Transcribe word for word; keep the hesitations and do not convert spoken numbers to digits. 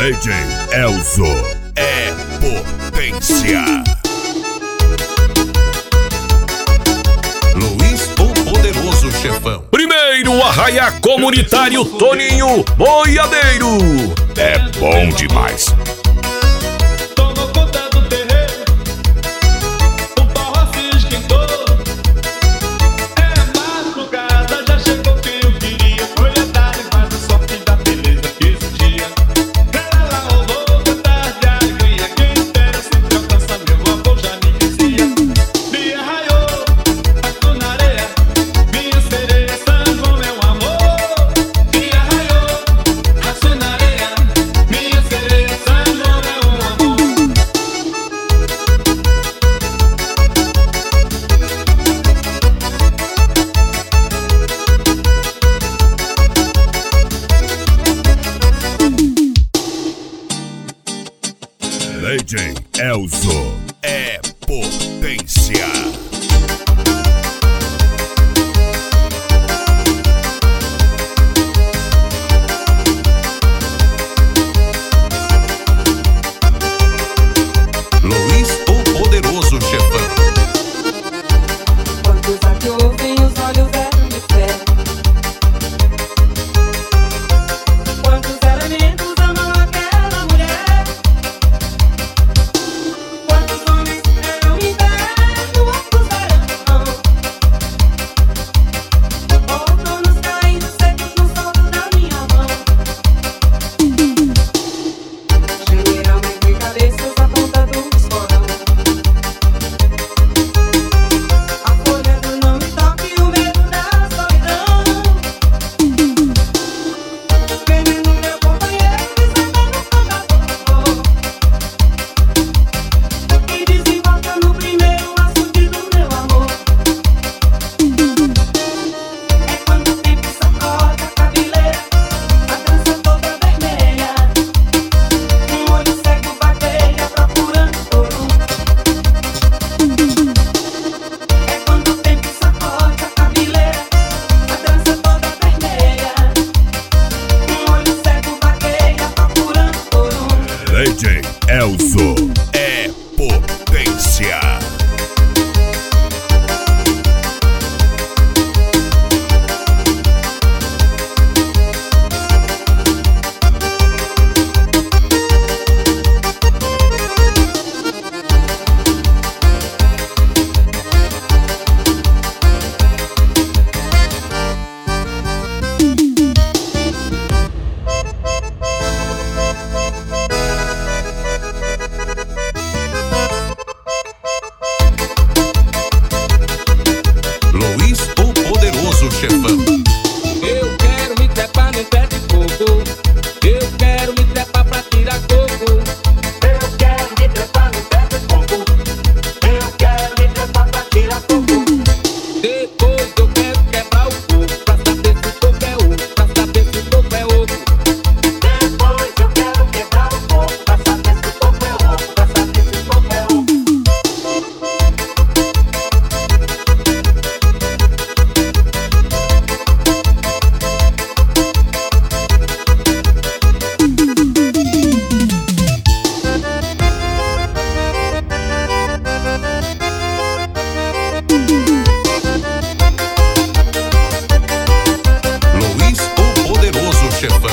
D J Elzo é potência. Luiz, o poderoso chefão. Primeiro arraiá comunitário Toninho Boiadeiro. É bom demais. Tomou conta do terreiro, o forró se esquentou. É madrugada, já chegou quem eu queria. Foi a tarde, mas a sorte da beleza que existia. Ela rolou da tarde a alegria. Quem espera sempre alcança, meu avô já me dizia. Me arraiou, passou na areia. Minha sereia, São João, meu amor. Me arraiou, passou na areia. Minha sereia, São João, meu amor. D J Elzo é potência. Luiz, o poderoso chefão. Quantos a que ouvem os olhos eram de fé? Quantos elementos amam aquela mulher? Quantos homens eram inverno, outros verão? Outonos caindo secos no solo da minha mão. Generalmente cabeças na ponta do escorão. A folha do não me toque, o medo da solidão. Veneno, meu companheiro, desata no fogador e desemboca no primeiro açude do meu amor. É quando o tempo sacode a cabeleira, a trança toda vermelha. Um olho cego vagueia procurando por um. É quando o tempo sacode a cabeleira, a trança toda vermelha. Um olho cego vagueia procurando por um. D J Elzo é potência. Luiz, o poderoso chefão. Eu quero me trepar no pé de coco. Eu quero me trepar pra tirar coco. Eu quero me trepar no pé de coco. Eu quero me trepar pra tirar coco. Depois eu quero quebrar o coco pra saber se o coco é oco, pra saber se o coco é oco. Depois eu quero quebrar o coco pra saber se o coco é oco, pra saber se o coco é oco. Luiz, o poderoso chefão.